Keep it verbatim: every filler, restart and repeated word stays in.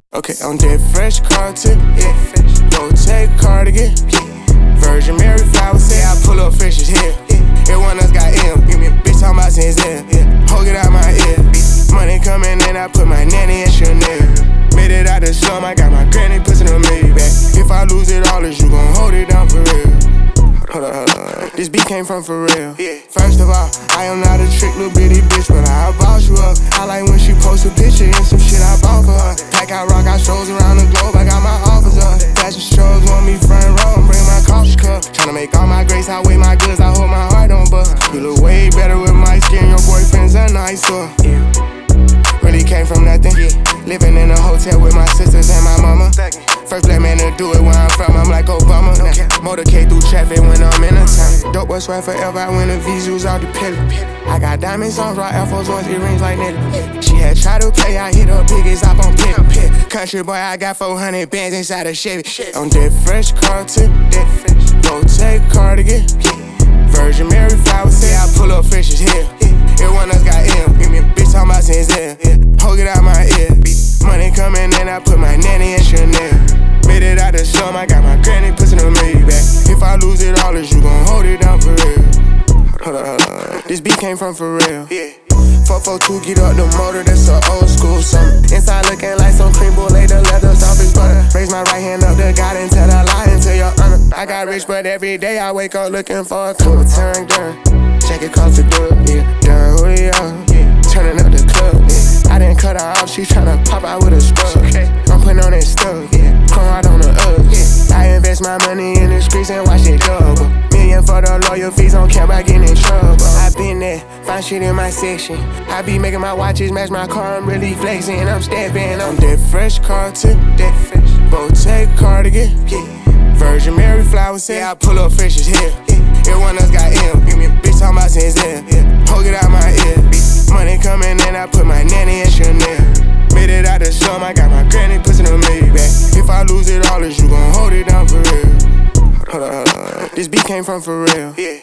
Okay, on that fresh car tip, yeah. Go take cardigan, yeah. Virgin Mary flowers, say I pull up fishes here. Yeah. Everyone else got M, bitch talking about since then. Yeah. Hold it out my ear. Money coming in, I put my nanny in Chanel. Made it out the slum, I got my granny pussy in the Maybach. If I lose it all, is you gon' hold it down for real? Hold up, hold up. This beat came from for real. Yeah. First of all, I am not a trick little bitty bitch, but I'll boss you up. I like when she posts a picture and some shit I bought for her. Pack out rock, out shows around the globe, I got my offers up. Fashion shows want me front row and bring my coffee cup. Tryna make all my grace, I weigh my goods, I hold my heart on bust. You look way better with my skin, your boyfriend's a nice one. Yeah. Really came from nothing. Yeah. Living in a hotel with my sisters and my mama. First black man to do it where I'm from, I'm like Obama. Now, motorcade through traffic when I'm in a town. Dope was right forever, I win the visuals out the pillar. I got diamonds on, raw Air Force Ones, earrings like Nelly. She had tried to play, I hit her biggest up on pit. Country boy, I got four hundred bands inside a Chevy. On that fresh car tip, go take cardigan. Virgin Mary flowers, say I pull up fishes here. Everyone else got M, bitch talking about since then. Hold it out my ear. Money coming in, I put my nanny in Chanel. Made it out the slum, I got my granny pussy in the Maybach. If I lose it all, is you gon' hold it down for real? Hold up, hold up. This beat came from for real. Yeah. four four two, get up the motor, that's a old school song. Inside looking like some cream bull, lay the leather, soft as butter. Raise my right hand up to God and tell the lie into your honor. I got rich, but every day I wake up looking for a clue. Turn done, check it cost the dub, yeah. Done, who they are, yeah. Turning up the club, yeah. I didn't cut her off, she tryna pop out with a scrub. Okay. I'm putting on that stuff, yeah. Chrome out on the up, yeah. I invest my money in the streets and watch it double. Million for the lawyer fees, don't care about getting in trouble. I been there, find shit in my section. I be making my watches match my car, I'm really flexing. I'm stepping on that fresh car tip, that fresh. Botek cardigan, yeah. Virgin Mary flowers, say I pull up fishes here. Yeah. Everyone else got M, bitch talking about since then. Yeah. Hold it out my ear. Money coming in, I put my nanny in Chanel. Made it out the slum, I got my granny pussy in the Maybach. If I lose it all, is you gon' hold it down for real? Hold up, hold up. This beat came from for real. Yeah.